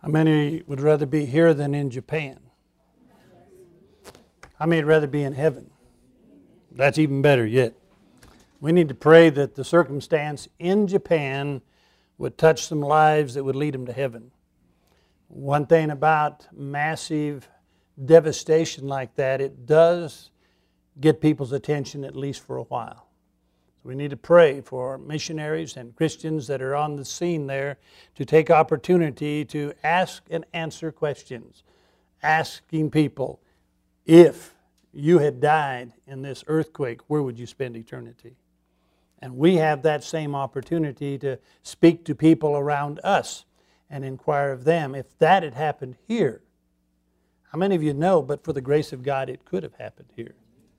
How many would rather be here than in Japan? How many would rather be in heaven? That's even better yet. We need to pray that the circumstance in Japan would touch some lives that would lead them to heaven. One thing about massive devastation like that, it does get people's attention at least for a while. So we need to pray for missionaries and Christians that are on the scene there to take opportunity to ask and answer questions. Asking people, if you had died in this earthquake, where would you spend eternity? And we have that same opportunity to speak to people around us and inquire of them. If that had happened here, how many of you know, but for the grace of God, it could have happened here?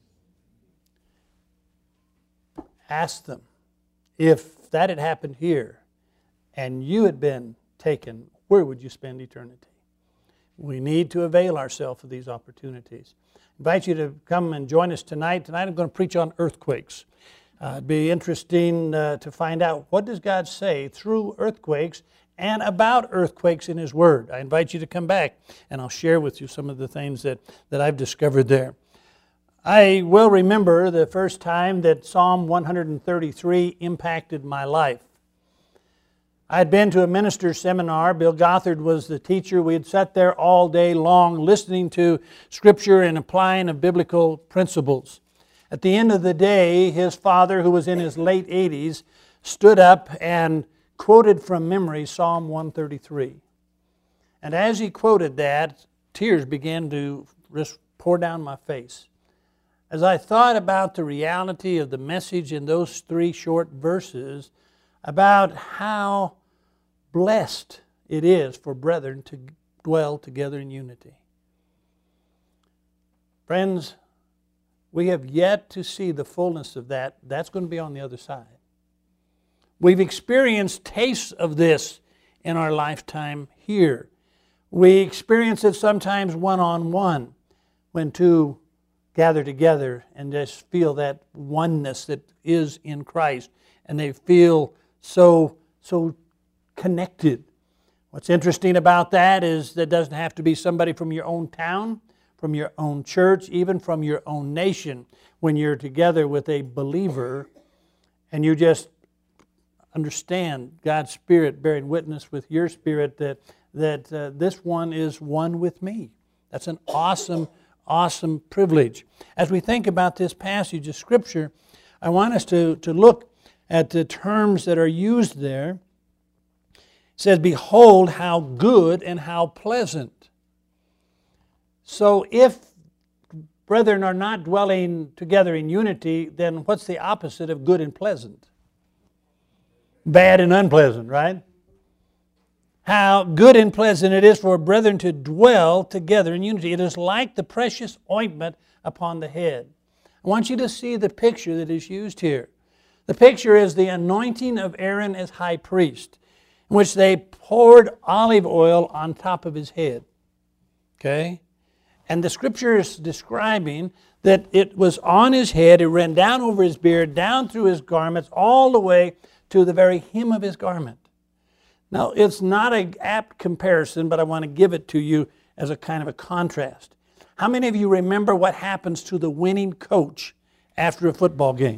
Ask them, if that had happened here and you had been taken, where would you spend eternity? We need to avail ourselves of these opportunities. I invite you to come and join us tonight. Tonight I'm going to preach on earthquakes. It'd be interesting to find out what does God say through earthquakes and about earthquakes in His Word. I invite you to come back and I'll share with you some of the things that I've discovered there. I will remember the first time that Psalm 133 impacted my life. I had been to a minister's seminar. Bill Gothard was the teacher. We had sat there all day long listening to Scripture and applying of biblical principles. At the end of the day, his father, who was in his late 80s, stood up and quoted from memory Psalm 133. And as he quoted that, tears began to just pour down my face. As I thought about the reality of the message in those 3 short verses, about how blessed it is for brethren to dwell together in unity. Friends, we have yet to see the fullness of that. That's going to be on the other side. We've experienced tastes of this in our lifetime here. We experience it sometimes one-on-one when two gather together and just feel that oneness that is in Christ, and they feel so connected. What's interesting about that is that it doesn't have to be somebody from your own town, from your own church, even from your own nation. When you're together with a believer and you just understand God's Spirit bearing witness with your spirit that this one is one with me. That's an awesome privilege. As we think about this passage of Scripture, I want us to look at the terms that are used there. It says, behold how good and how pleasant. So if brethren are not dwelling together in unity, then what's the opposite of good and pleasant? Bad and unpleasant, right? How good and pleasant it is for brethren to dwell together in unity. It is like the precious ointment upon the head. I want you to see the picture that is used here. The picture is the anointing of Aaron as high priest, in which they poured olive oil on top of his head. Okay? And the Scripture is describing that it was on his head, it ran down over his beard, down through his garments, all the way to the very hem of his garment. Now, it's not an apt comparison, but I want to give it to you as a kind of a contrast. How many of you remember what happens to the winning coach after a football game?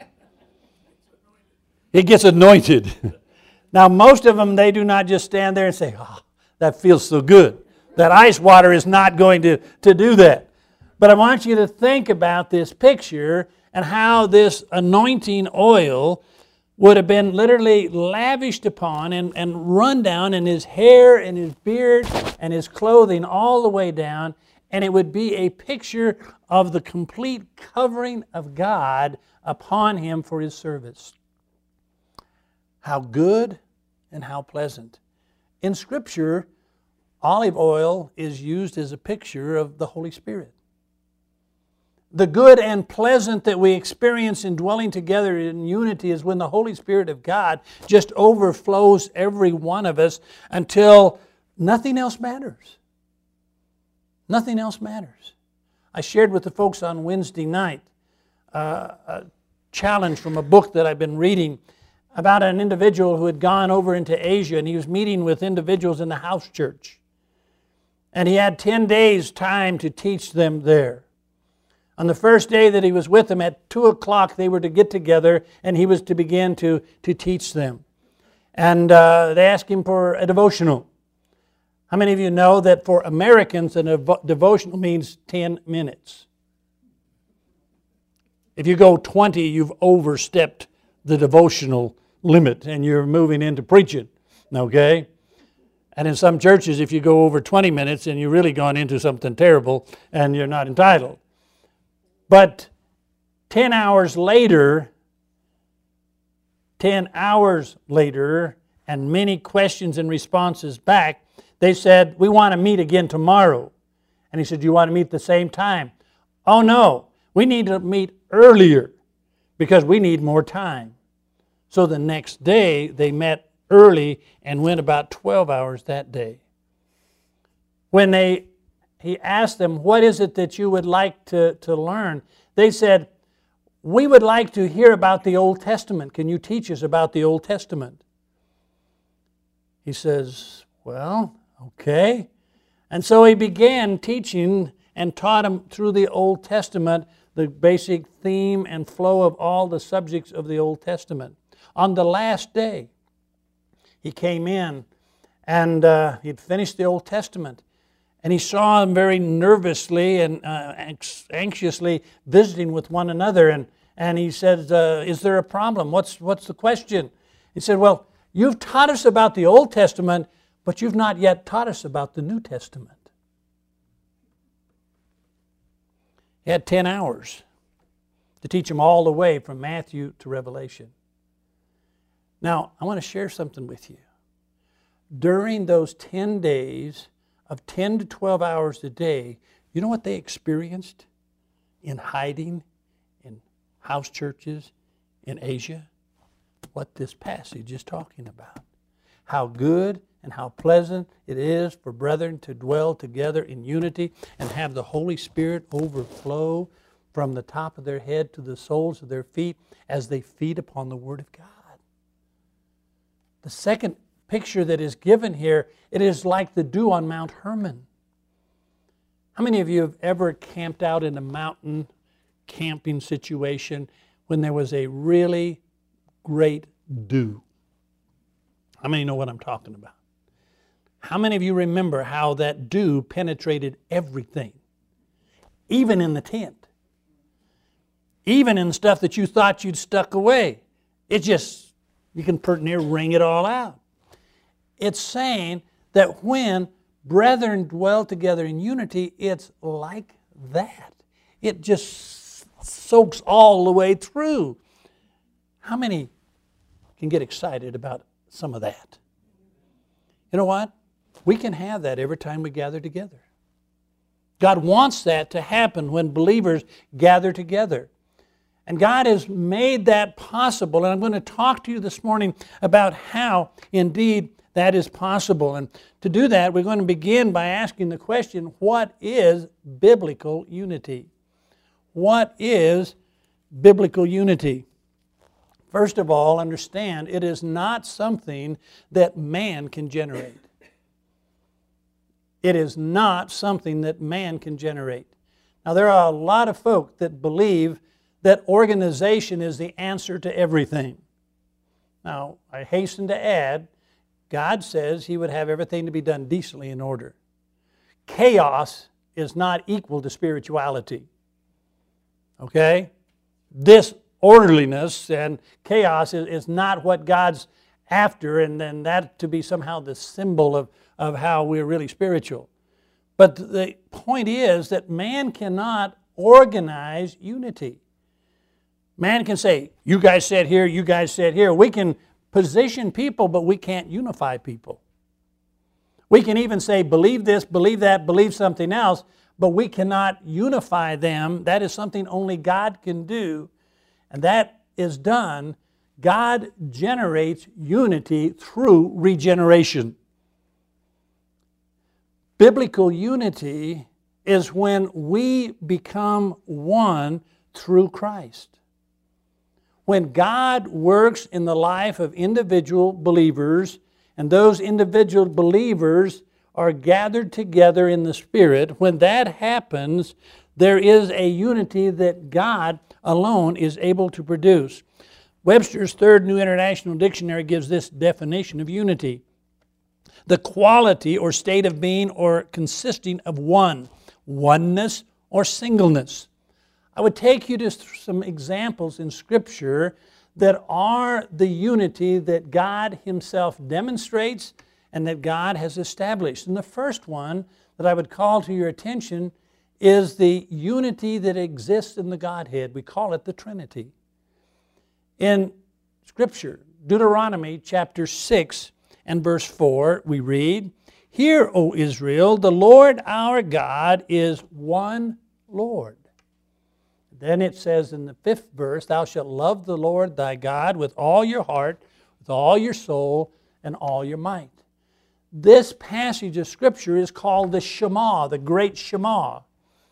He gets anointed. Now, most of them, they do not just stand there and say, oh, that feels so good. That ice water is not going to do that. But I want you to think about this picture and how this anointing oil would have been literally lavished upon and run down in his hair and his beard and his clothing all the way down, and it would be a picture of the complete covering of God upon him for his service. How good and how pleasant. In Scripture, olive oil is used as a picture of the Holy Spirit. The good and pleasant that we experience in dwelling together in unity is when the Holy Spirit of God just overflows every one of us until nothing else matters. Nothing else matters. I shared with the folks on Wednesday night a challenge from a book that I've been reading about an individual who had gone over into Asia, and he was meeting with individuals in the house church. And he had 10 days time to teach them there. On the first day that he was with them, at 2 o'clock they were to get together, and he was to begin to teach them. And they asked him for a devotional. How many of you know that for Americans, a devotional means 10 minutes? If you go 20, you've overstepped the devotional limit, and you're moving into preaching, okay? And in some churches, if you go over 20 minutes, and you've really gone into something terrible, and you're not entitled. But 10 hours later, and many questions and responses back, they said, we want to meet again tomorrow. And he said, do you want to meet at the same time? Oh no, we need to meet earlier because we need more time. So the next day, they met early and went about 12 hours that day. When he asked them, what is it that you would like to learn? They said, we would like to hear about the Old Testament. Can you teach us about the Old Testament? He says, well, okay. And so he began teaching and taught them through the Old Testament the basic theme and flow of all the subjects of the Old Testament. On the last day, he came in and he'd finished the Old Testament. And he saw them very nervously and anxiously visiting with one another. And he said, is there a problem? What's the question? He said, well, you've taught us about the Old Testament, but you've not yet taught us about the New Testament. He had 10 hours to teach them all the way from Matthew to Revelation. Now, I want to share something with you. During those 10 days of 10 to 12 hours a day, you know what they experienced in hiding in house churches in Asia? What this passage is talking about. How good and how pleasant it is for brethren to dwell together in unity and have the Holy Spirit overflow from the top of their head to the soles of their feet as they feed upon the Word of God. The second picture that is given here, it is like the dew on Mount Hermon. How many of you have ever camped out in a mountain camping situation when there was a really great dew? How many know what I'm talking about? How many of you remember how that dew penetrated everything? Even in the tent. Even in stuff that you thought you'd stuck away. It just, you can pretty near wring it all out. It's saying that when brethren dwell together in unity, it's like that. It just soaks all the way through. How many can get excited about some of that? You know what? We can have that every time we gather together. God wants that to happen when believers gather together. And God has made that possible. And I'm going to talk to you this morning about how, indeed, that is possible. And to do that, we're going to begin by asking the question, what is biblical unity? What is biblical unity? First of all, understand, it is not something that man can generate. It is not something that man can generate. Now, there are a lot of folk that believe that organization is the answer to everything. Now, I hasten to add, God says He would have everything to be done decently in order. Chaos is not equal to spirituality. Okay? This orderliness and chaos is not what God's after, and then that to be somehow the symbol of how we're really spiritual. But the point is that man cannot organize unity. Man can say, you guys said here, you guys said here. We can position people, but we can't unify people. We can even say, believe this, believe that, believe something else, but we cannot unify them. That is something only God can do, and that is done. God generates unity through regeneration. Biblical unity is when we become one through Christ. When God works in the life of individual believers, and those individual believers are gathered together in the Spirit, when that happens, there is a unity that God alone is able to produce. Webster's Third New International Dictionary gives this definition of unity: the quality or state of being or consisting of one, oneness or singleness. I would take you to some examples in Scripture that are the unity that God Himself demonstrates and that God has established. And the first one that I would call to your attention is the unity that exists in the Godhead. We call it the Trinity. In Scripture, Deuteronomy chapter 6 and verse 4, we read, "Hear, O Israel, the Lord our God is one Lord." Then it says in the 5th verse, "Thou shalt love the Lord thy God with all your heart, with all your soul, and all your might." This passage of Scripture is called the Shema, the great Shema.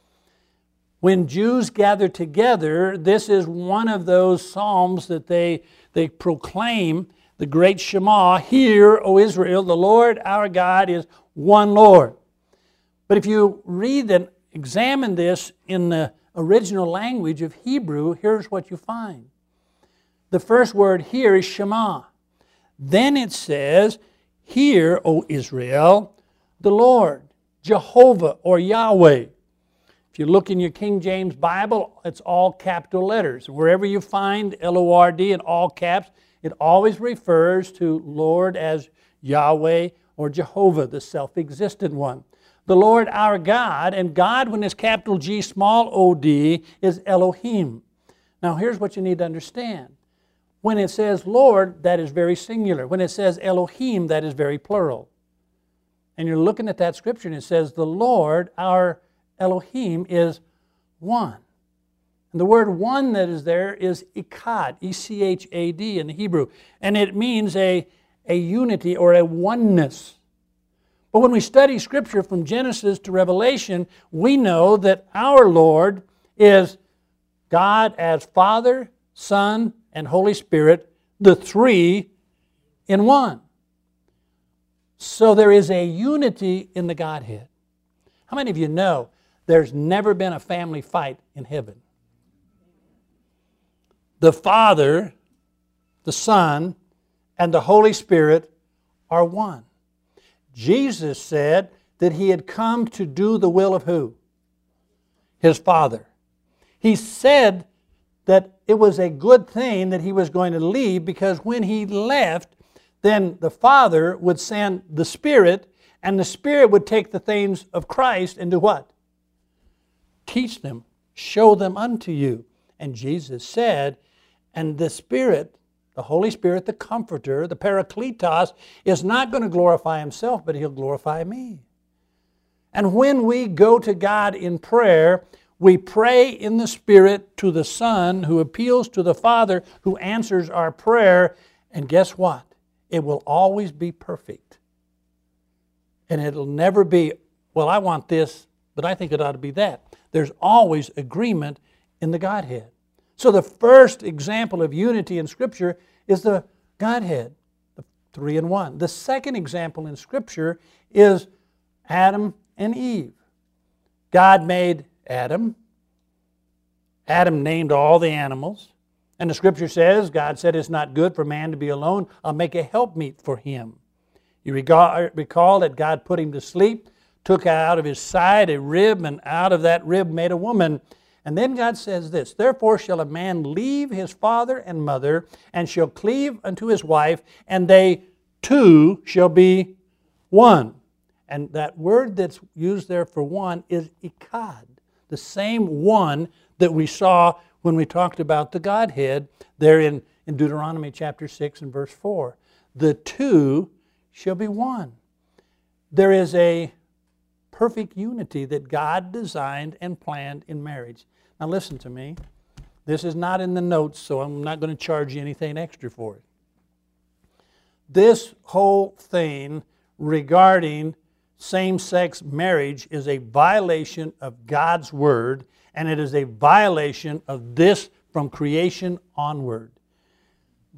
When Jews gather together, this is one of those psalms that they proclaim, the great Shema. "Hear, O Israel, the Lord our God is one Lord." But if you read and examine this in the original language of Hebrew, here's what you find. The first word here is Shema. Then it says, "Hear, O Israel, the Lord, Jehovah or Yahweh." If you look in your King James Bible, it's all capital letters. Wherever you find L-O-R-D in all caps, it always refers to Lord as Yahweh or Jehovah, the self-existent one. The Lord our God, and God, when it's capital G, small o-d, is Elohim. Now here's what you need to understand. When it says Lord, that is very singular. When it says Elohim, that is very plural. And you're looking at that Scripture and it says the Lord, our Elohim, is one. And the word one that is there is Echad, E-C-H-A-D in the Hebrew. And it means a unity or a oneness. But when we study Scripture from Genesis to Revelation, we know that our Lord is God as Father, Son, and Holy Spirit, the three in one. So there is a unity in the Godhead. How many of you know there's never been a family fight in heaven? The Father, the Son, and the Holy Spirit are one. Jesus said that He had come to do the will of who? His Father. He said that it was a good thing that He was going to leave, because when He left, then the Father would send the Spirit, and the Spirit would take the things of Christ and do what? Teach them, show them unto you. And Jesus said, and the Spirit, the Holy Spirit, the Comforter, the Parakletos, is not going to glorify Himself, but He'll glorify me. And when we go to God in prayer, we pray in the Spirit to the Son, who appeals to the Father, who answers our prayer. And guess what? It will always be perfect. And it'll never be, well, I want this, but I think it ought to be that. There's always agreement in the Godhead. So the first example of unity in Scripture is the Godhead, the three in one. The second example in Scripture is Adam and Eve. God made Adam. Adam named all the animals. And the Scripture says, God said, "It's not good for man to be alone. I'll make a helpmeet for him." You recall that God put him to sleep, took out of his side a rib, and out of that rib made a woman. And then God says this, "Therefore shall a man leave his father and mother, and shall cleave unto his wife, and they two shall be one." And that word that's used there for one is Echad, the same one that we saw when we talked about the Godhead there in Deuteronomy chapter 6 and verse 4. The two shall be one. There is a perfect unity that God designed and planned in marriage. Now listen to me. This is not in the notes, so I'm not going to charge you anything extra for it. This whole thing regarding same-sex marriage is a violation of God's Word, and it is a violation of this from creation onward.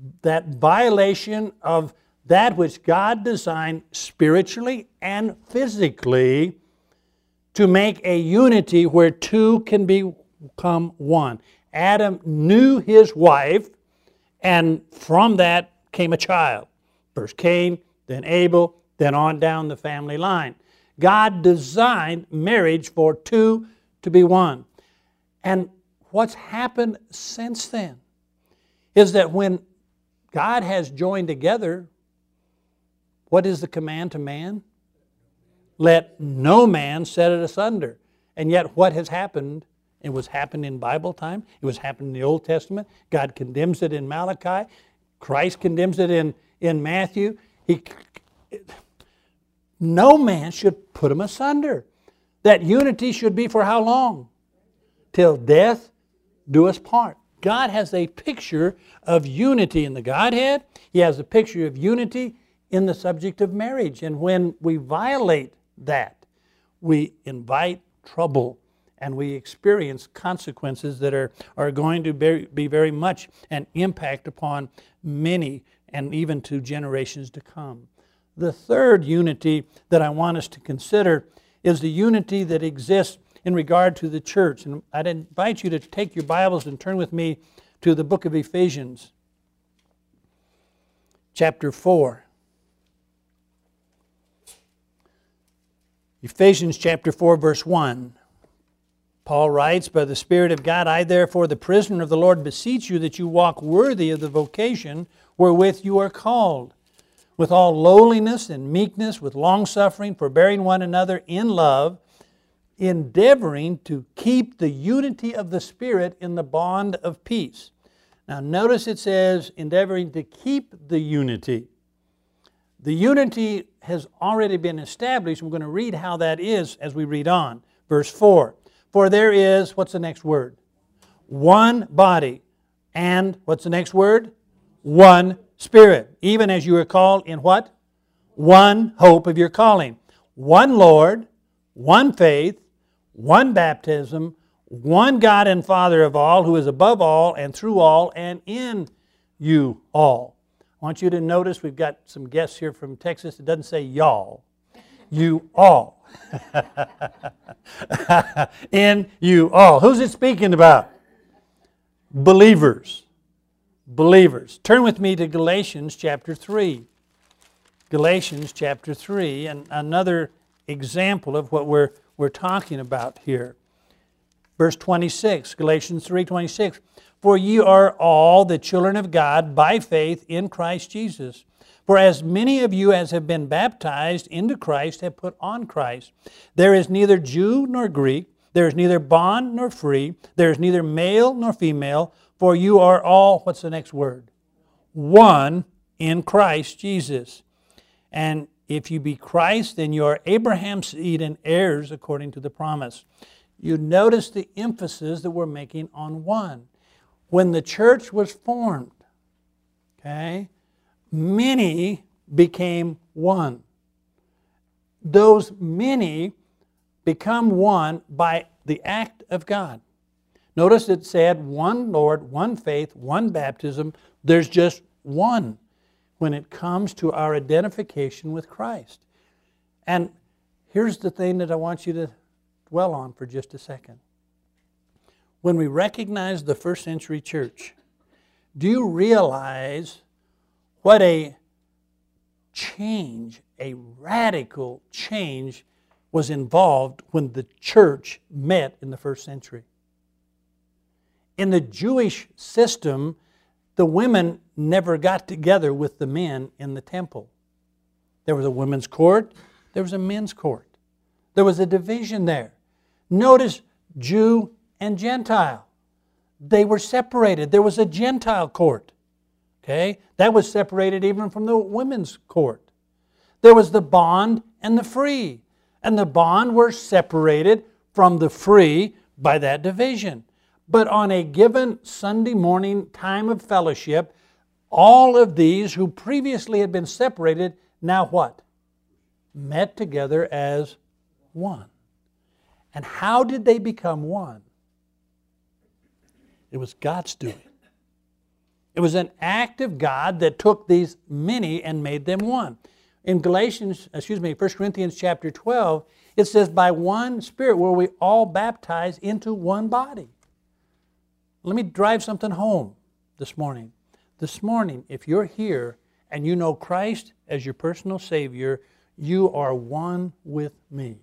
that violation of that which God designed spiritually and physically to make a unity where two can become one. Adam knew his wife, and from that came a child. First Cain, then Abel, then on down the family line. God designed marriage for two to be one. And what's happened since then is that when God has joined together, what is the command to man? Let no man set it asunder. And yet what has happened? It was happened in Bible time. It was happened in the Old Testament. God condemns it in Malachi. Christ condemns it in Matthew. No man should put them asunder. That unity should be for how long? Till death do us part. God has a picture of unity in the Godhead. He has a picture of unity in the subject of marriage. And when we violate that, we invite trouble and we experience consequences that are going to be very much an impact upon many and even to generations to come. The third unity that I want us to consider is the unity that exists in regard to the church. And I'd invite you to take your Bibles and turn with me to the book of Ephesians, chapter 4. Ephesians chapter 4, verse 1. Paul writes, "By the Spirit of God, I therefore, the prisoner of the Lord, beseech you that you walk worthy of the vocation wherewith you are called, with all lowliness and meekness, with longsuffering, forbearing one another in love, endeavoring to keep the unity of the Spirit in the bond of peace." Now notice it says, endeavoring to keep the unity. The unity has already been established. We're going to read how that is as we read on. Verse 4. For there is, what's the next word? One body. And, what's the next word? One Spirit. Even as you are called in what? One hope of your calling. One Lord, one faith, one baptism, one God and Father of all, who is above all and through all and in you all. I want you to notice we've got some guests here from Texas. It doesn't say y'all. You all. In you all. Who's it speaking about? Believers. Believers. Turn with me to Galatians chapter 3. Galatians chapter 3, and another example of what we're talking about here. Verse 26, Galatians 3:26. For ye are all the children of God by faith in Christ Jesus. For as many of you as have been baptized into Christ have put on Christ. There is neither Jew nor Greek, there is neither bond nor free, there is neither male nor female, for you are all, what's the next word? One in Christ Jesus. And if you be Christ, then you are Abraham's seed and heirs according to the promise. You notice the emphasis that we're making on one. When the church was formed, okay, many became one. Those many become one by the act of God. Notice it said one Lord, one faith, one baptism. There's just one when it comes to our identification with Christ. And here's the thing that I want you to dwell on for just a second. When we recognize the first century church, do you realize what a change, a radical change was involved when the church met in the first century? In the Jewish system, the women never got together with the men in the temple. There was a women's court, there was a men's court. There was a division there. Notice Jew and Gentile. They were separated. There was a Gentile court. Okay? That was separated even from the women's court. There was the bond and the free. And the bond were separated from the free by that division. But on a given Sunday morning time of fellowship, all of these who previously had been separated, now what? Met together as one. And how did they become one? It was God's doing. It was an act of God that took these many and made them one. In 1 Corinthians chapter 12, it says, by one Spirit were we all baptized into one body. Let me drive something home this morning. This morning, if you're here and you know Christ as your personal Savior, you are one with me.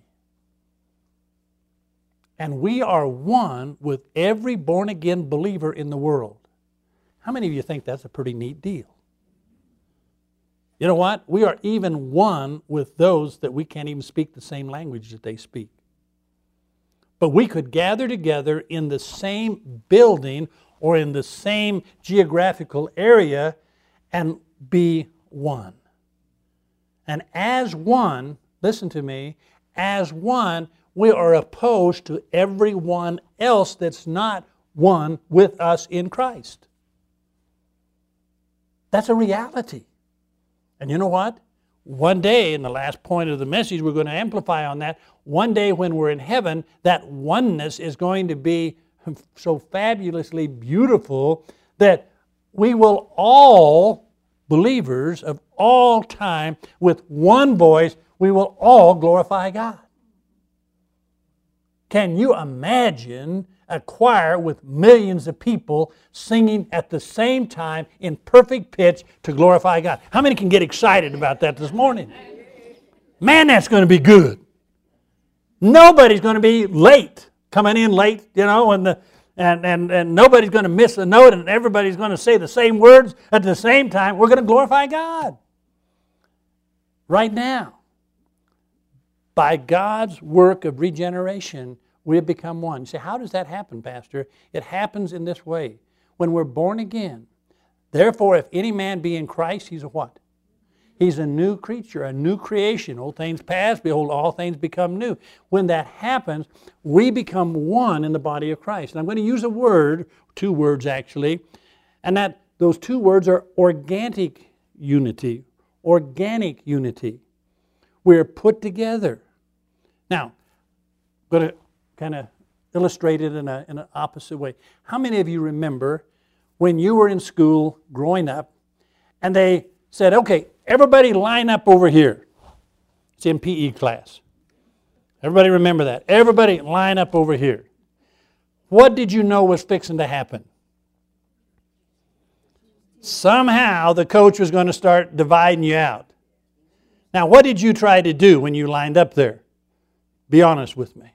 And we are one with every born-again believer in the world. How many of you think that's a pretty neat deal? You know what? We are even one with those that we can't even speak the same language that they speak. But we could gather together in the same building or in the same geographical area and be one. And as one, listen to me, as one, we are opposed to everyone else that's not one with us in Christ. That's a reality. And you know what? One day, in the last point of the message, we're going to amplify on that. One day when we're in heaven, that oneness is going to be so fabulously beautiful that we will all, believers of all time, with one voice, we will all glorify God. Can you imagine a choir with millions of people singing at the same time in perfect pitch to glorify God? How many can get excited about that this morning? Man, that's going to be good. Nobody's going to be late, coming in late, you know, and nobody's going to miss a note, and everybody's going to say the same words at the same time. We're going to glorify God. Right now, by God's work of regeneration, we have become one. You say, how does that happen, Pastor? It happens in this way. When we're born again, therefore, if any man be in Christ, he's a what? He's a new creature, a new creation. Old things pass, behold, all things become new. When that happens, we become one in the body of Christ. And I'm going to use a word, two words actually, and that those two words are organic unity. Organic unity. We're put together. Now, I'm going to kind of illustrate it in an opposite way. How many of you remember when you were in school growing up and they said, okay, everybody line up over here. It's in PE class. Everybody remember that. Everybody line up over here. What did you know was fixing to happen? Somehow the coach was going to start dividing you out. Now, what did you try to do when you lined up there? Be honest with me.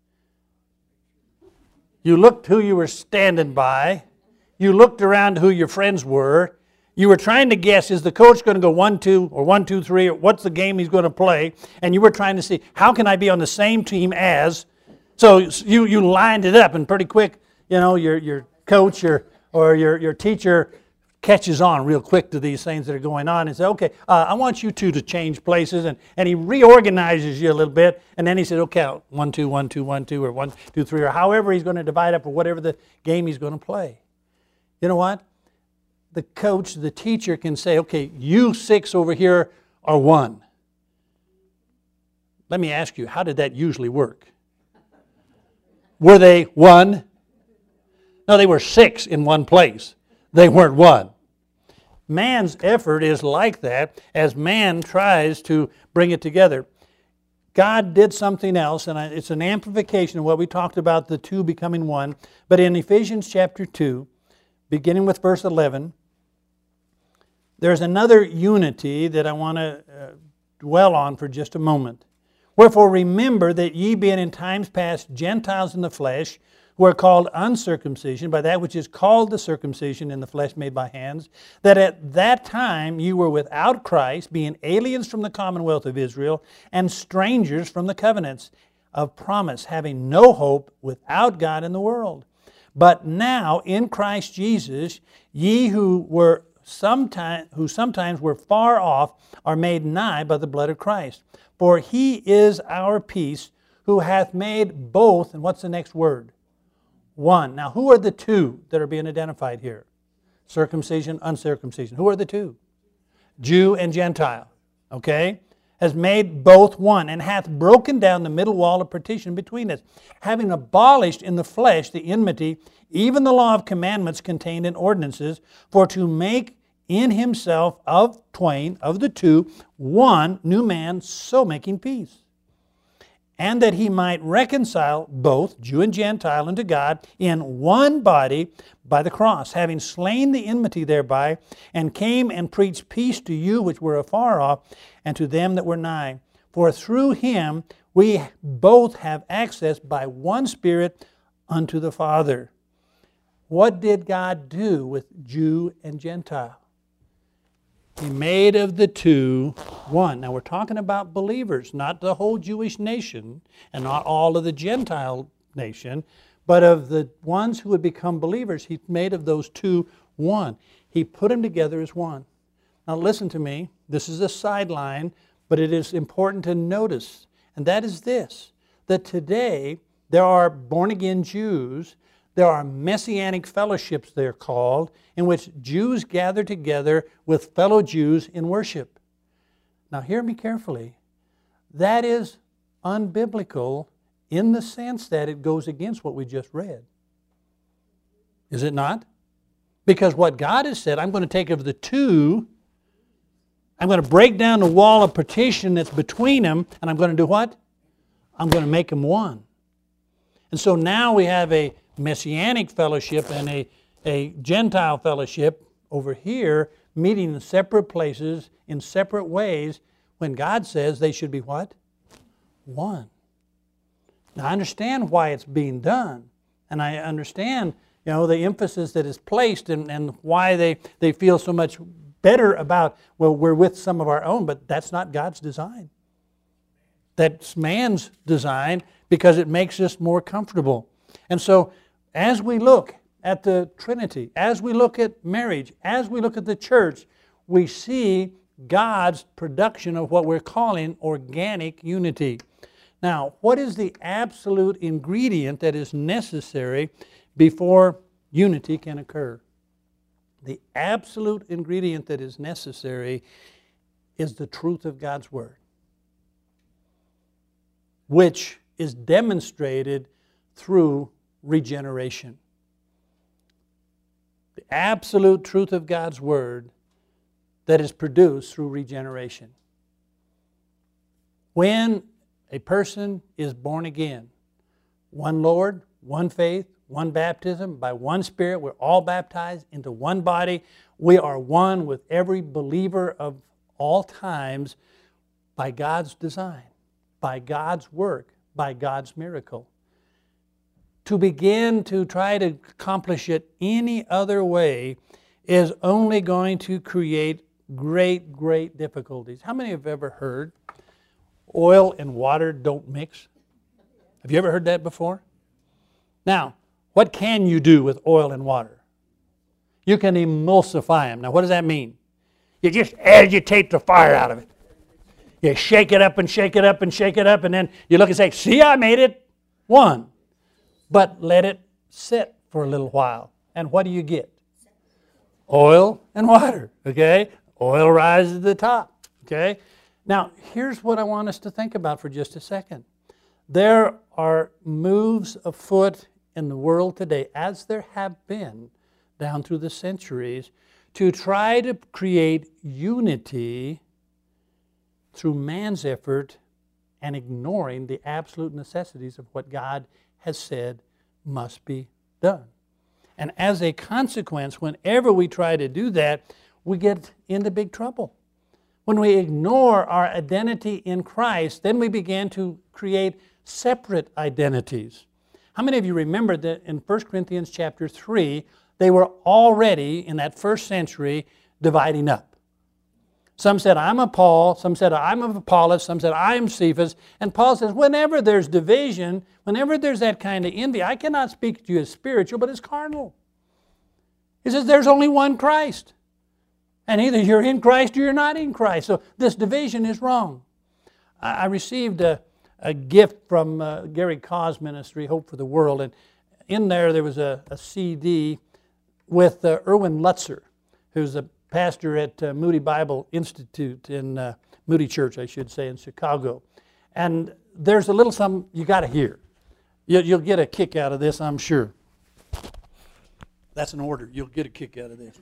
You looked who you were standing by. You looked around who your friends were. You were trying to guess, is the coach going to go 1-2 or 1-2-3, or what's the game he's going to play? And you were trying to see, how can I be on the same team as? So you lined it up, and pretty quick, you know, your coach or your teacher catches on real quick to these things that are going on and says, okay, I want you two to change places. And he reorganizes you a little bit. And then he says, okay, 1-2, 1-2, 1-2, or 1-2, 3, or however he's going to divide up, or whatever the game he's going to play. You know what? The coach, the teacher can say, okay, you 6 over here are 1. Let me ask you, how did that usually work? Were they 1? No, they were 6 in one place. They weren't 1. Man's effort is like that as man tries to bring it together. God did something else, and it's an amplification of what we talked about, the two becoming one. But in Ephesians chapter 2, beginning with verse 11, there's another unity that I want to dwell on for just a moment. Wherefore remember that ye being in times past Gentiles in the flesh, who are called uncircumcision by that which is called the circumcision in the flesh made by hands, that at that time you were without Christ, being aliens from the commonwealth of Israel, and strangers from the covenants of promise, having no hope, without God in the world. But now in Christ Jesus, ye who sometimes were far off are made nigh by the blood of Christ. For he is our peace, who hath made both, and what's the next word? One. Now, who are the two that are being identified here? Circumcision, uncircumcision. Who are the two? Jew and Gentile. Okay? has made both one, and hath broken down the middle wall of partition between us, having abolished in the flesh the enmity, even the law of commandments contained in ordinances, for to make in himself of twain, of the two, one new man, so making peace. And that he might reconcile both Jew and Gentile unto God in one body by the cross, having slain the enmity thereby, and came and preached peace to you which were afar off, and to them that were nigh. For through him we both have access by one Spirit unto the Father. What did God do with Jew and Gentile? He made of the two one. Now we're talking about believers, not the whole Jewish nation and not all of the Gentile nation, but of the ones who would become believers. He made of those two one. He put them together as one. Now listen to me. This is a sideline, but it is important to notice. And that is this, that today there are born-again Jews. There are messianic fellowships, they're called, in which Jews gather together with fellow Jews in worship. Now hear me carefully. That is unbiblical in the sense that it goes against what we just read. Is it not? Because what God has said, I'm going to take of the two, I'm going to break down the wall of partition that's between them, and I'm going to do what? I'm going to make them one. And so now we have a Messianic fellowship and a Gentile fellowship over here, meeting in separate places, in separate ways, when God says they should be what? One. Now I understand why it's being done, and I understand, the emphasis that is placed and why they feel so much better about, well, we're with some of our own, but that's not God's design. That's man's design because it makes us more comfortable. And so, as we look at the Trinity, as we look at marriage, as we look at the church, we see God's production of what we're calling organic unity. Now, what is the absolute ingredient that is necessary before unity can occur? The absolute ingredient that is necessary is the truth of God's Word, which is demonstrated through regeneration. The absolute truth of God's Word that is produced through regeneration. When a person is born again, one Lord, one faith, one baptism, by one Spirit, we're all baptized into one body. We are one with every believer of all times by God's design, by God's work, by God's miracle. To begin to try to accomplish it any other way is only going to create great, great difficulties. How many have ever heard oil and water don't mix? Have you ever heard that before? Now, what can you do with oil and water? You can emulsify them. Now, what does that mean? You just agitate the fire out of it. You shake it up and shake it up and shake it up, and then you look and say, see, I made it one. But let it sit for a little while. And what do you get? Oil and water, okay? Oil rises to the top, okay? Now, here's what I want us to think about for just a second. There are moves afoot in the world today, as there have been down through the centuries, to try to create unity through man's effort and ignoring the absolute necessities of what God has said must be done. And as a consequence, whenever we try to do that, we get into big trouble. When we ignore our identity in Christ, then we begin to create separate identities. How many of you remember that in 1 Corinthians chapter 3, they were already, in that first century, dividing up? Some said, I'm of Paul. Some said, I'm of Apollos. Some said, I'm Cephas. And Paul says, whenever there's division, whenever there's that kind of envy, I cannot speak to you as spiritual, but as carnal. He says, there's only one Christ. And either you're in Christ or you're not in Christ. So this division is wrong. I received a gift from Gary Kaw's ministry, Hope for the World. And in there was a CD with Erwin Lutzer, who's a pastor at Moody Bible Institute in Moody Church, I should say, in Chicago. And there's a little something you got to hear. You'll get a kick out of this, I'm sure. That's an order. You'll get a kick out of this.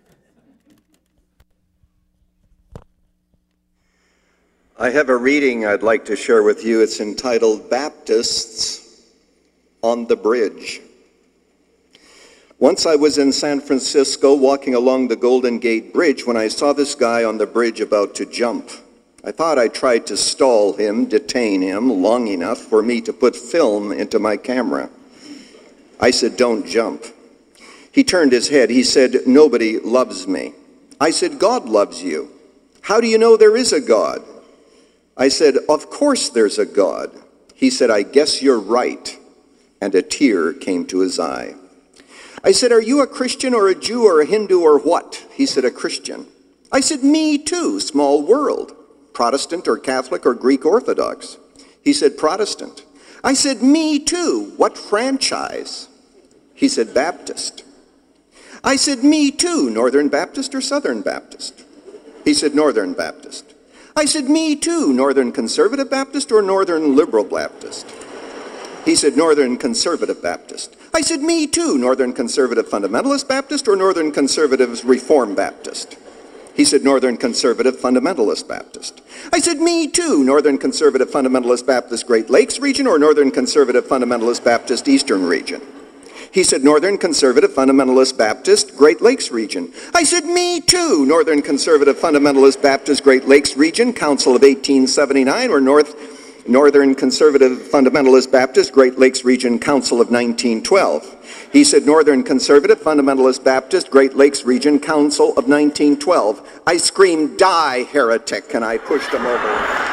I have a reading I'd like to share with you. It's entitled Baptists on the Bridge. Once I was in San Francisco walking along the Golden Gate Bridge when I saw this guy on the bridge about to jump. I thought I tried to stall him, detain him long enough for me to put film into my camera. I said, "Don't jump." He turned his head. He said, "Nobody loves me." I said, "God loves you. How do you know there is a God?" I said, "Of course there's a God." He said, "I guess you're right." And a tear came to his eye. I said, "Are you a Christian or a Jew or a Hindu or what?" He said, "A Christian." I said, "Me too, small world. Protestant or Catholic or Greek Orthodox?" He said, "Protestant." I said, "Me too. What franchise?" He said, "Baptist." I said, "Me too. Northern Baptist or Southern Baptist?" He said, "Northern Baptist." I said, "Me too. Northern Conservative Baptist or Northern Liberal Baptist?" He said, "Northern Conservative Baptist." I said, "Me too. Northern Conservative Fundamentalist Baptist or Northern Conservative Reform Baptist?" He said, "Northern Conservative Fundamentalist Baptist." I said, "Me too. Northern Conservative Fundamentalist Baptist Great Lakes region or Northern Conservative Fundamentalist Baptist Eastern region?" He said, "Northern Conservative Fundamentalist Baptist Great Lakes region." I said, "Me too. Northern Conservative Fundamentalist Baptist Great Lakes region, Council of 1879 or Northern Conservative Fundamentalist Baptist Great Lakes region, Council of 1912. He said, "Northern Conservative Fundamentalist Baptist Great Lakes region, Council of 1912. I screamed, "Die, heretic," and I pushed him over.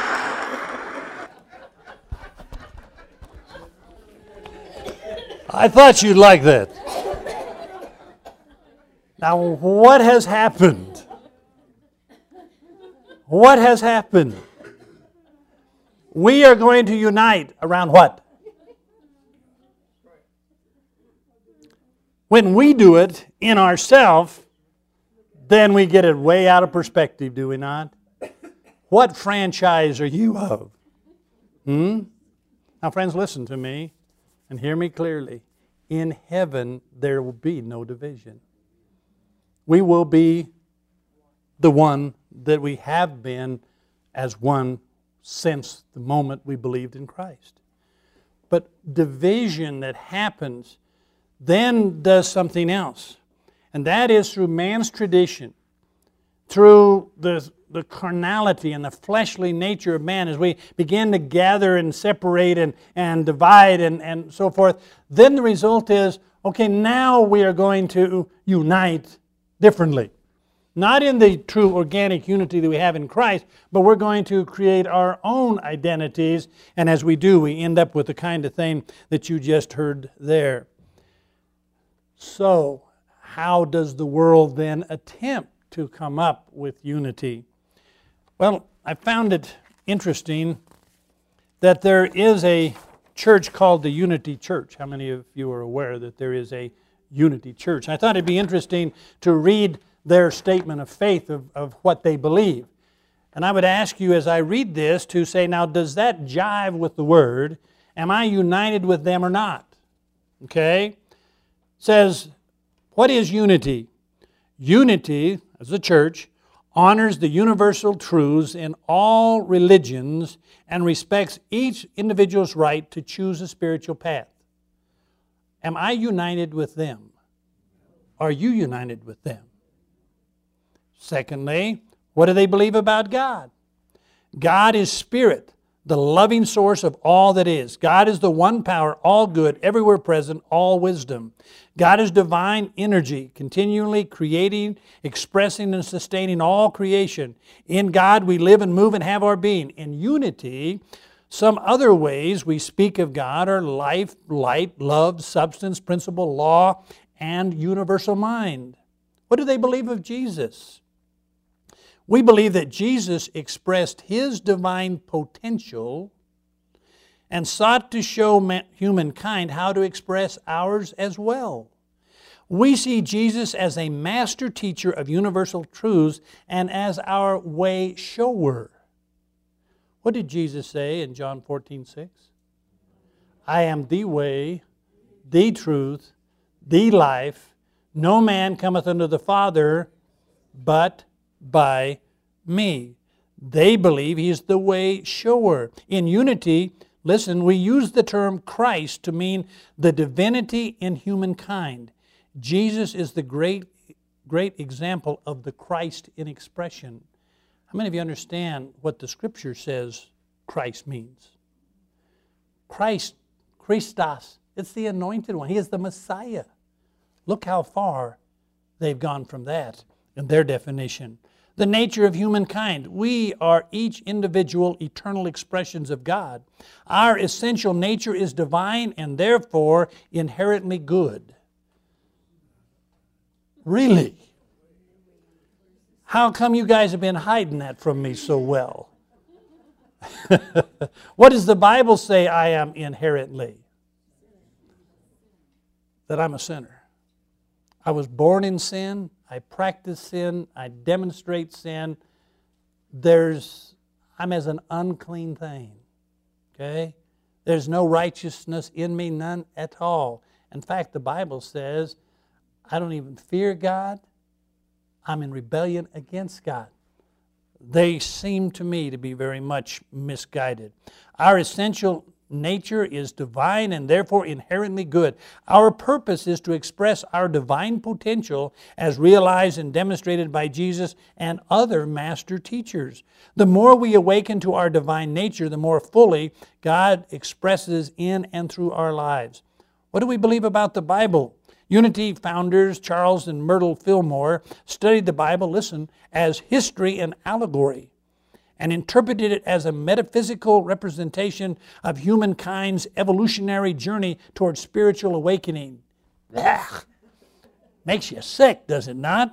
I thought you'd like that. Now, what has happened? What has happened? We are going to unite around what? When we do it in ourselves, then we get it way out of perspective, do we not? What franchise are you of? Now, friends, listen to me and hear me clearly. In heaven, there will be no division. We will be the one that we have been as one since the moment we believed in Christ. But division that happens then does something else. And that is through man's tradition, through the carnality and the fleshly nature of man, as we begin to gather and separate and divide and so forth, then the result is, okay, now we are going to unite differently. Not in the true organic unity that we have in Christ, but we're going to create our own identities, and as we do, we end up with the kind of thing that you just heard there. So, how does the world then attempt to come up with unity? Well, I found it interesting that there is a church called the Unity Church. How many of you are aware that there is a Unity Church? I thought it'd be interesting to read their statement of faith of what they believe. And I would ask you as I read this to say, now, does that jive with the Word? Am I united with them or not? Okay? It says, what is unity? Unity, as a church, honors the universal truths in all religions and respects each individual's right to choose a spiritual path. Am I united with them? Are you united with them? Secondly, what do they believe about God? God is spirit, the loving source of all that is. God is the one power, all good, everywhere present, all wisdom. God is divine energy, continually creating, expressing, and sustaining all creation. In God we live and move and have our being. In unity, some other ways we speak of God are life, light, love, substance, principle, law, and universal mind. What do they believe of Jesus? We believe that Jesus expressed His divine potential and sought to show humankind how to express ours as well. We see Jesus as a master teacher of universal truths and as our way shower. What did Jesus say in John 14:6? I am the way, the truth, the life. No man cometh unto the Father but by me. They believe He is the way shower. In unity, listen, we use the term Christ to mean the divinity in humankind. Jesus is the great example of the Christ in expression. How many of you understand what the Scripture says Christ means? Christ, Christos, it's the anointed one. He is the Messiah. Look how far they've gone from that in their definition. The nature of humankind. We are each individual eternal expressions of God. Our essential nature is divine and therefore inherently good. Really? How come you guys have been hiding that from me so well? What does the Bible say I am inherently? That I'm a sinner. I was born in sin. I practice sin. I demonstrate sin. I'm as an unclean thing. Okay? There's no righteousness in me, none at all. In fact, the Bible says, I don't even fear God. I'm in rebellion against God. They seem to me to be very much misguided. Our essential nature is divine and therefore inherently good. Our purpose is to express our divine potential as realized and demonstrated by Jesus and other master teachers. The more we awaken to our divine nature, the more fully God expresses in and through our lives. What do we believe about the Bible? Unity founders Charles and Myrtle Fillmore studied the Bible, listen, as history and allegory, and interpreted it as a metaphysical representation of humankind's evolutionary journey towards spiritual awakening. Ugh. Makes you sick, does it not?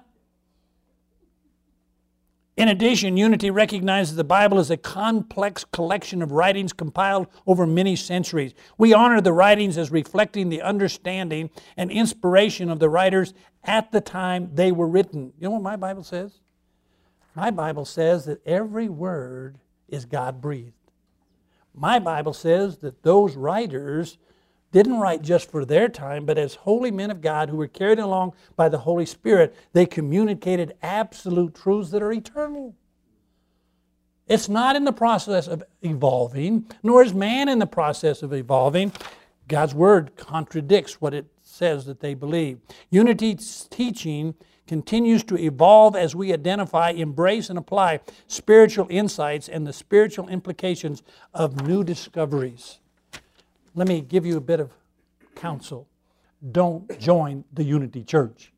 In addition, Unity recognizes the Bible as a complex collection of writings compiled over many centuries. We honor the writings as reflecting the understanding and inspiration of the writers at the time they were written. You know what my Bible says? My Bible says that every word is God-breathed. My Bible says that those writers didn't write just for their time, but as holy men of God who were carried along by the Holy Spirit, they communicated absolute truths that are eternal. It's not in the process of evolving, nor is man in the process of evolving. God's Word contradicts what it says that they believe. Unity's teaching continues to evolve as we identify, embrace, and apply spiritual insights and the spiritual implications of new discoveries. Let me give you a bit of counsel. Don't join the Unity Church.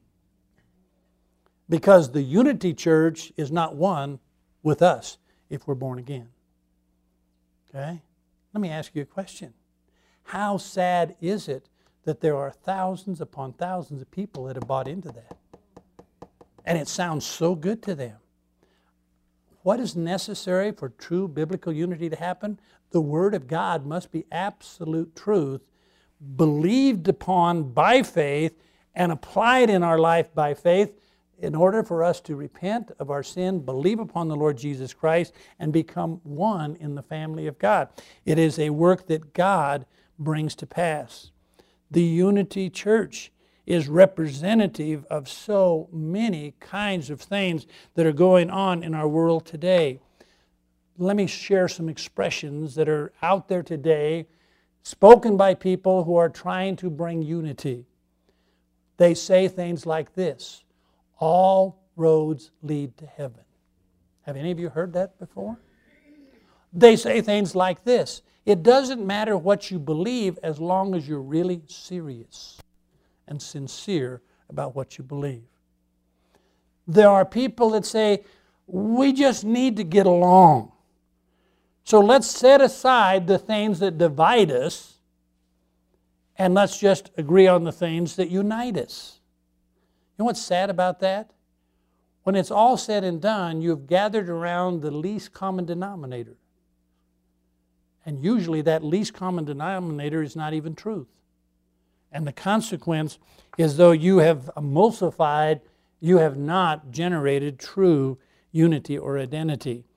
Because the Unity Church is not one with us if we're born again. Okay? Let me ask you a question. How sad is it that there are thousands upon thousands of people that have bought into that? And it sounds so good to them. What is necessary for true biblical unity to happen? The Word of God must be absolute truth, believed upon by faith, and applied in our life by faith in order for us to repent of our sin, believe upon the Lord Jesus Christ, and become one in the family of God. It is a work that God brings to pass. The Unity Church is representative of so many kinds of things that are going on in our world today. Let me share some expressions that are out there today, spoken by people who are trying to bring unity. They say things like this: all roads lead to heaven. Have any of you heard that before? They say things like this: it doesn't matter what you believe as long as you're really serious and sincere about what you believe. There are people that say, we just need to get along. So let's set aside the things that divide us and let's just agree on the things that unite us. You know what's sad about that? When it's all said and done, you've gathered around the least common denominator. And usually that least common denominator is not even truth. And the consequence is, though you have emulsified, you have not generated true unity or identity.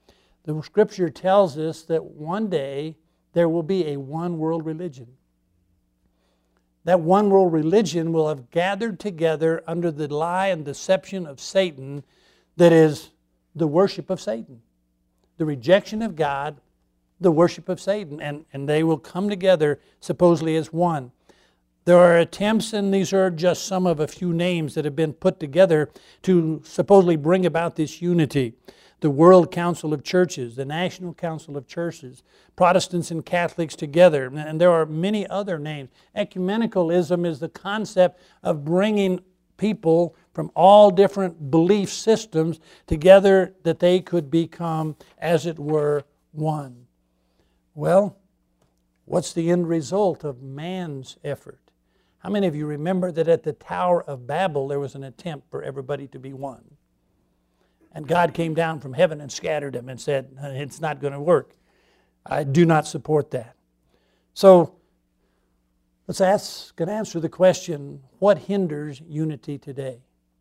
The Scripture tells us that one day there will be a one world religion. That one world religion will have gathered together under the lie and deception of Satan, that is the worship of Satan, the rejection of God, the worship of Satan, and they will come together supposedly as one. There are attempts, and these are just some of a few names that have been put together to supposedly bring about this unity. The World Council of Churches, the National Council of Churches, Protestants and Catholics together, and there are many other names. Ecumenicalism is the concept of bringing people from all different belief systems together that they could become, as it were, one. Well, what's the end result of man's effort? How many of you remember that at the Tower of Babel there was an attempt for everybody to be one? And God came down from heaven and scattered them and said, it's not going to work. I do not support that. So let's answer the question, what hinders unity today?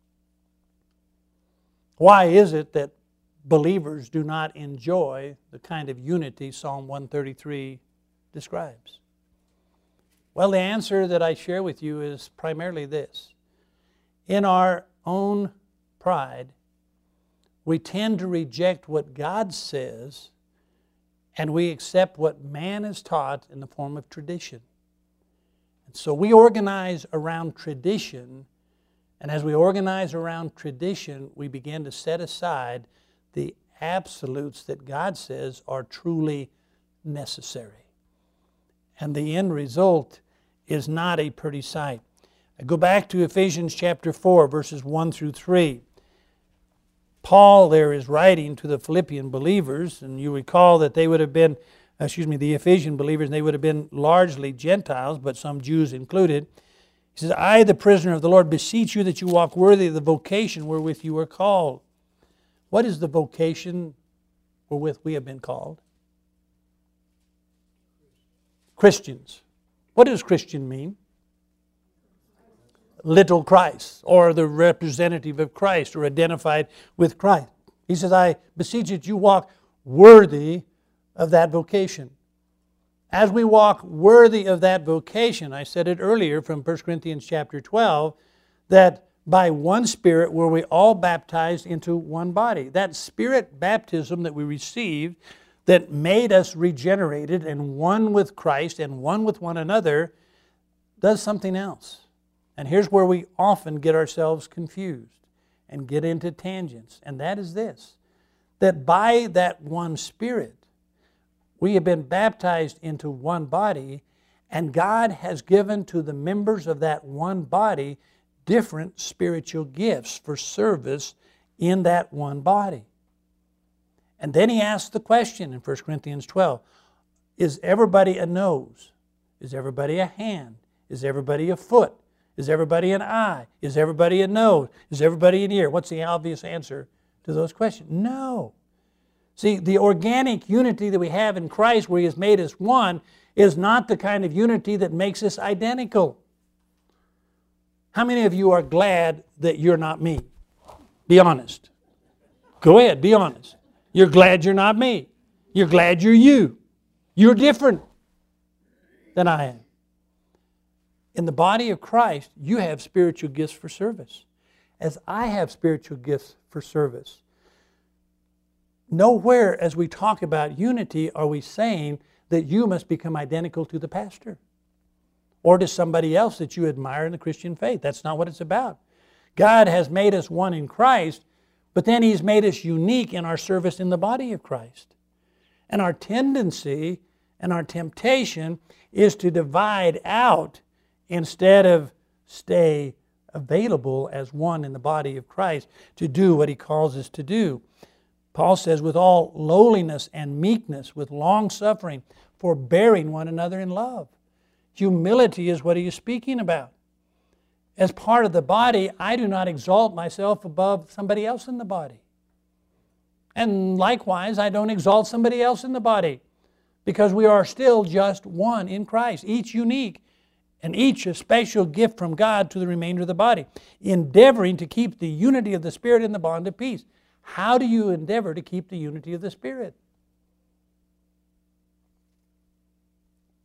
Why is it that believers do not enjoy the kind of unity Psalm 133 describes? Well, the answer that I share with you is primarily this. In our own pride, we tend to reject what God says, and we accept what man has taught in the form of tradition. And so we organize around tradition, and as we organize around tradition, we begin to set aside the absolutes that God says are truly necessary. And the end result is not a pretty sight. I go back to Ephesians chapter 4, verses 1 through 3. Paul there is writing to the Philippian believers, and you recall that they would have been, the Ephesian believers, and they would have been largely Gentiles, but some Jews included. He says, I, the prisoner of the Lord, beseech you that you walk worthy of the vocation wherewith you are called. What is the vocation wherewith we have been called? Christians. What does Christian mean? Little Christ, or the representative of Christ, or identified with Christ. He says, I beseech that you walk worthy of that vocation. As we walk worthy of that vocation, I said it earlier from 1 Corinthians chapter 12, that by one Spirit were we all baptized into one body. That Spirit baptism that we received that made us regenerated and one with Christ and one with one another does something else. And here's where we often get ourselves confused and get into tangents. And that is this, that by that one Spirit, we have been baptized into one body, and God has given to the members of that one body different spiritual gifts for service in that one body. And then he asks the question in 1 Corinthians 12, is everybody a nose? Is everybody a hand? Is everybody a foot? Is everybody an eye? Is everybody a nose? Is everybody an ear? What's the obvious answer to those questions? No. See, the organic unity that we have in Christ, where He has made us one, is not the kind of unity that makes us identical. How many of you are glad that you're not me? Be honest. Go ahead, be honest. You're glad you're not me. You're glad you're you. You're different than I am. In the body of Christ, you have spiritual gifts for service, as I have spiritual gifts for service. Nowhere as we talk about unity are we saying that you must become identical to the pastor or to somebody else that you admire in the Christian faith. That's not what it's about. God has made us one in Christ, but then He's made us unique in our service in the body of Christ. And our tendency and our temptation is to divide out instead of stay available as one in the body of Christ to do what He calls us to do. Paul says, with all lowliness and meekness, with long suffering, forbearing one another in love. Humility is what he is speaking about. As part of the body, I do not exalt myself above somebody else in the body. And likewise, I don't exalt somebody else in the body, because we are still just one in Christ, each unique, and each a special gift from God to the remainder of the body, endeavoring to keep the unity of the Spirit in the bond of peace. How do you endeavor to keep the unity of the Spirit?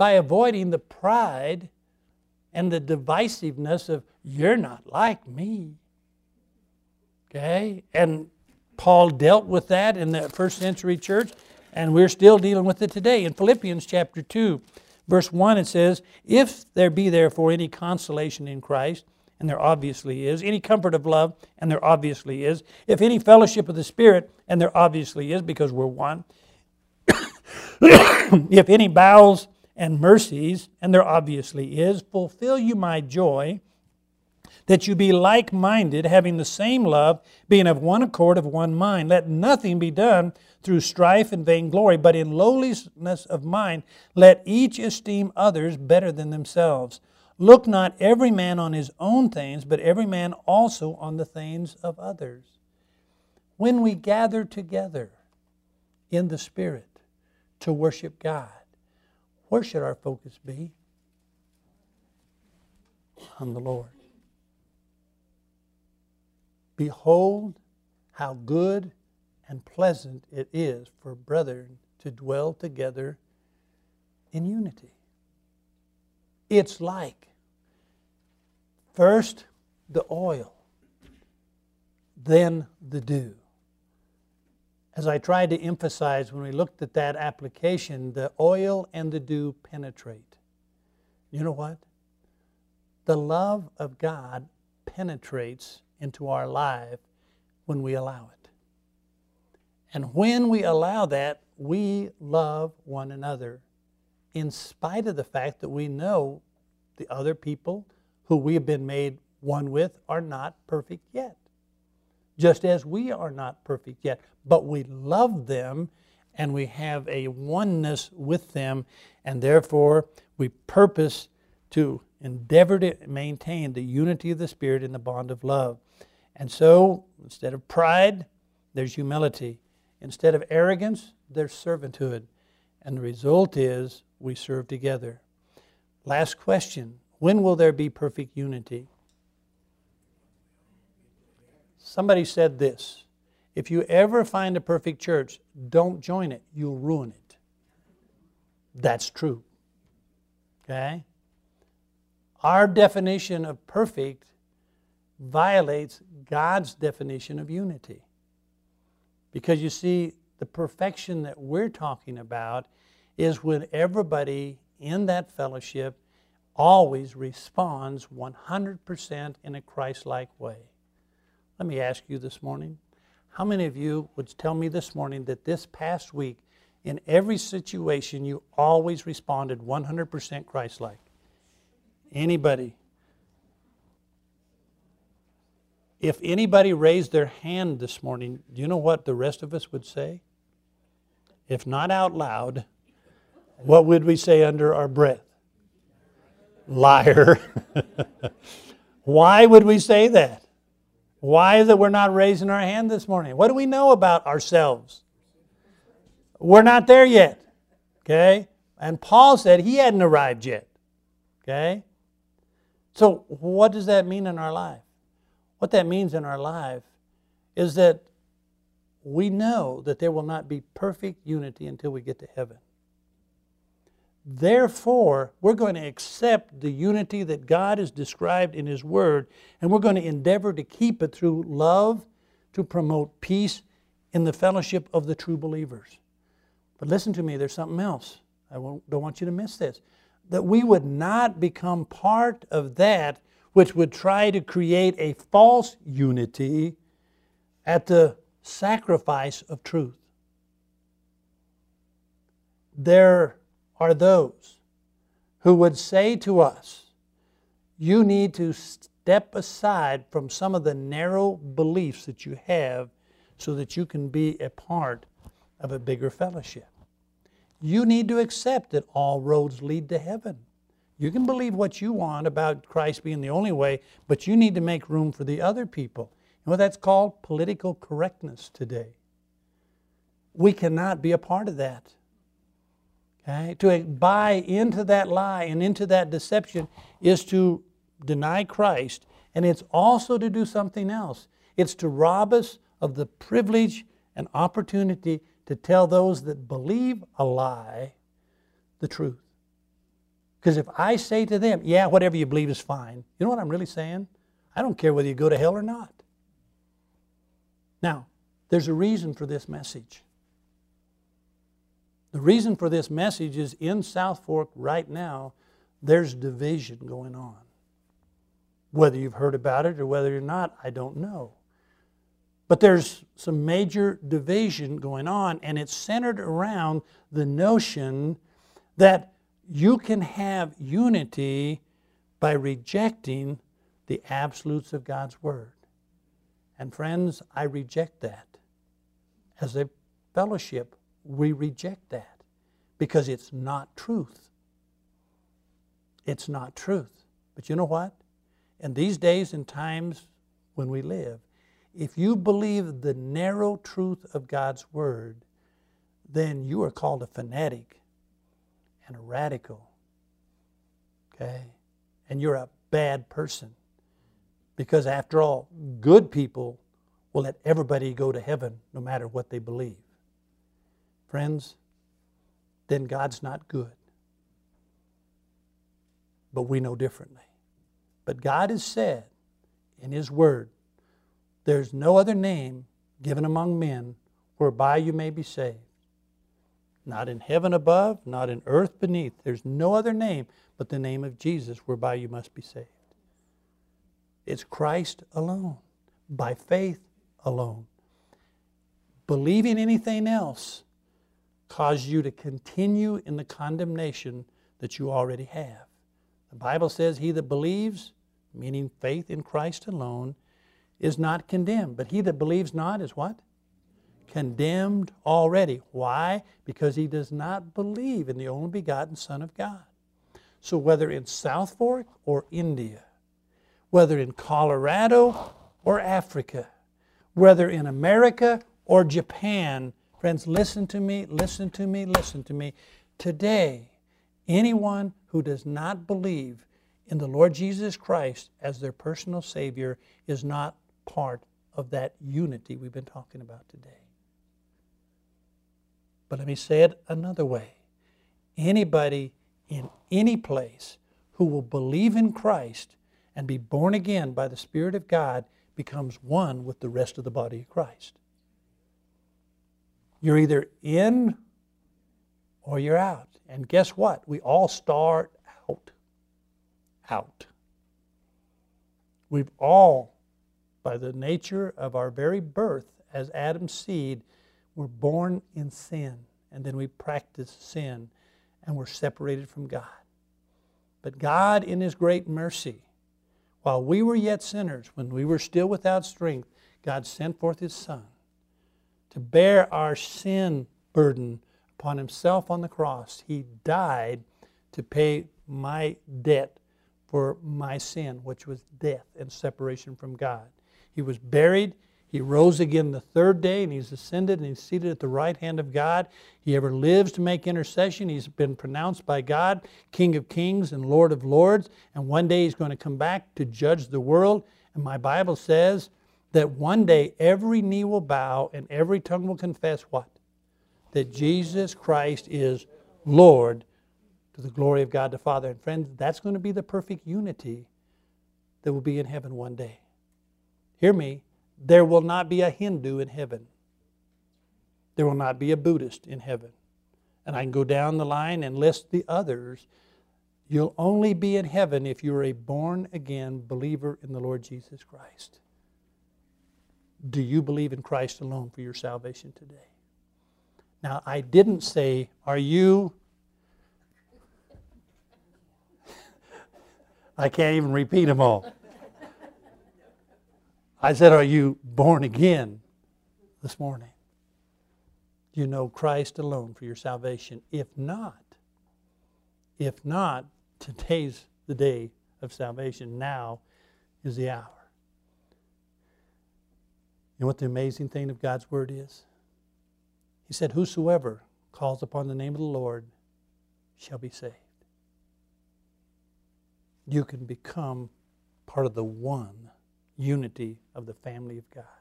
by avoiding the pride and the divisiveness of, you're not like me. Okay? And Paul dealt with that in the first century church, and we're still dealing with it today. In Philippians chapter 2, verse 1, it says, if there be therefore any consolation in Christ, and there obviously is, any comfort of love, and there obviously is, if any fellowship of the Spirit, and there obviously is, because we're one, if any bowels and mercies, and there obviously is, fulfill you my joy, that you be like-minded, having the same love, being of one accord, of one mind. Let nothing be done through strife and vainglory, but in lowliness of mind, let each esteem others better than themselves. Look not every man on his own things, but every man also on the things of others. When we gather together in the Spirit to worship God, where should our focus be? On the Lord. Behold, how good and pleasant it is for brethren to dwell together in unity. It's like, first the oil, then the dew. As I tried to emphasize when we looked at that application, the oil and the dew penetrate. You know what? The love of God penetrates into our life when we allow it. And when we allow that, we love one another in spite of the fact that we know the other people who we have been made one with are not perfect yet. Just as we are not perfect yet. But we love them and we have a oneness with them, and therefore we purpose to endeavor to maintain the unity of the Spirit in the bond of love. And so, instead of pride, there's humility. Instead of arrogance, there's servanthood. And the result is we serve together. Last question. When will there be perfect unity? Somebody said this. If you ever find a perfect church, don't join it. You'll ruin it. That's true. Okay? Our definition of perfect violates God's definition of unity. Because you see, the perfection that we're talking about is when everybody in that fellowship always responds 100% in a Christ-like way. Let me ask you this morning, how many of you would tell me this morning that this past week, in every situation, you always responded 100% Christ-like? Anybody? If anybody raised their hand this morning, do you know what the rest of us would say? If not out loud, what would we say under our breath? Liar. Why would we say that? Why is it we're not raising our hand this morning? What do we know about ourselves? We're not there yet. Okay? And Paul said he hadn't arrived yet. Okay? So what does that mean in our life? What that means in our life is that we know that there will not be perfect unity until we get to heaven. Therefore, we're going to accept the unity that God has described in His Word, and we're going to endeavor to keep it through love, to promote peace in the fellowship of the true believers. But listen to me, there's something else. I don't want you to miss this. That we would not become part of that which would try to create a false unity at the sacrifice of truth. There are those who would say to us, you need to step aside from some of the narrow beliefs that you have so that you can be a part of a bigger fellowship. You need to accept that all roads lead to heaven. You can believe what you want about Christ being the only way, but you need to make room for the other people. You know what that's called? Political correctness today. We cannot be a part of that. Okay? To buy into that lie and into that deception is to deny Christ, and it's also to do something else. It's to rob us of the privilege and opportunity to tell those that believe a lie the truth. Because if I say to them, yeah, whatever you believe is fine, you know what I'm really saying? I don't care whether you go to hell or not. Now, there's a reason for this message. The reason for this message is in South Fork right now, there's division going on. Whether you've heard about it or whether you're not, I don't know. But there's some major division going on, and it's centered around the notion that you can have unity by rejecting the absolutes of God's Word. And friends, I reject that. As a fellowship, we reject that because it's not truth. It's not truth. But you know what? In these days and times when we live, if you believe the narrow truth of God's Word, then you are called a fanatic and a radical. Okay? And you're a bad person. Because after all, good people will let everybody go to heaven no matter what they believe. Friends, then God's not good. But we know differently. But God has said in His Word, there's no other name given among men whereby you may be saved. Not in heaven above, not in earth beneath. There's no other name but the name of Jesus whereby you must be saved. It's Christ alone, by faith alone. Believing anything else causes you to continue in the condemnation that you already have. The Bible says, he that believes, meaning faith in Christ alone, is not condemned. But he that believes not is what? Condemned already. Why? Because he does not believe in the only begotten Son of God. So whether in South Fork or India, whether in Colorado or Africa, whether in America or Japan, friends, listen to me, listen to me, listen to me. Today, anyone who does not believe in the Lord Jesus Christ as their personal Savior is not part of that unity we've been talking about today. But let me say it another way. Anybody in any place who will believe in Christ and be born again by the Spirit of God becomes one with the rest of the body of Christ. You're either in or you're out. And guess what? We all start out. We've all, by the nature of our very birth as Adam's seed, we're born in sin. And then we practice sin and we're separated from God. But God, in His great mercy, while we were yet sinners, when we were still without strength, God sent forth His Son to bear our sin burden upon Himself on the cross. He died to pay my debt for my sin, which was death and separation from God. He was buried. He rose again the third day, and He's ascended, and He's seated at the right hand of God. He ever lives to make intercession. He's been pronounced by God King of kings and Lord of lords, and one day He's going to come back to judge the world. And my Bible says that one day every knee will bow and every tongue will confess what? That Jesus Christ is Lord, to the glory of God the Father. And friends, that's going to be the perfect unity that will be in heaven one day. Hear me. There will not be a Hindu in heaven. There will not be a Buddhist in heaven. And I can go down the line and list the others. You'll only be in heaven if you're a born-again believer in the Lord Jesus Christ. Do you believe in Christ alone for your salvation today? Now, I didn't say, are you... I can't even repeat them all. I said, are you born again this morning? Do you know Christ alone for your salvation? If not, today's the day of salvation. Now is the hour. You know what the amazing thing of God's Word is? He said, whosoever calls upon the name of the Lord shall be saved. You can become part of the one unity of the family of God.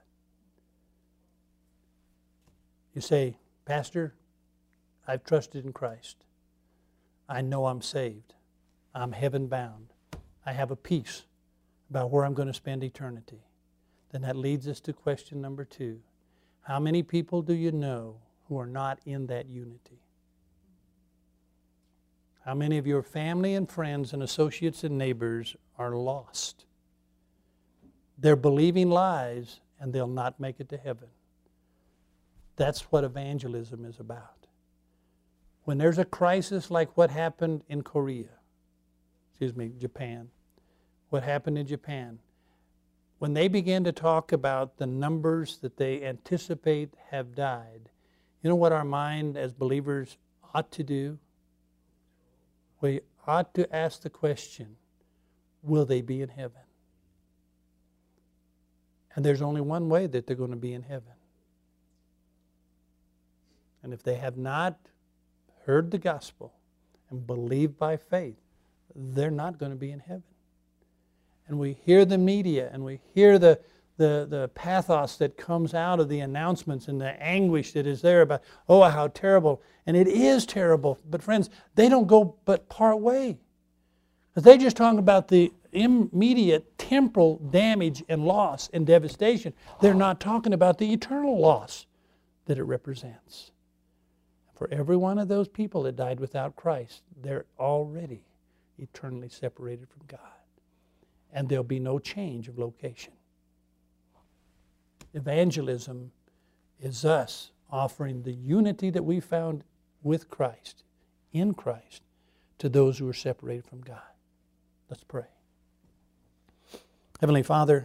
You say, Pastor, I've trusted in Christ. I know I'm saved. I'm heaven bound. I have a peace about where I'm going to spend eternity. Then that leads us to question number 2. How many people do you know who are not in that unity? How many of your family and friends and associates and neighbors are lost? They're believing lies and they'll not make it to heaven. That's what evangelism is about. When there's a crisis like what happened in Japan, what happened in Japan, when they began to talk about the numbers that they anticipate have died, you know what our mind as believers ought to do? We ought to ask the question, will they be in heaven? And there's only one way that they're going to be in heaven. And if they have not heard the gospel and believed by faith, they're not going to be in heaven. And we hear the media and we hear the pathos that comes out of the announcements and the anguish that is there about, oh, how terrible. And it is terrible. But friends, they don't go but part way. Because they just talk about the immediate temporal damage and loss and devastation. They're not talking about the eternal loss that it represents. For every one of those people that died without Christ, they're already eternally separated from God. And there'll be no change of location. Evangelism is us offering the unity that we found with Christ, in Christ, to those who are separated from God. Let's pray. Heavenly Father,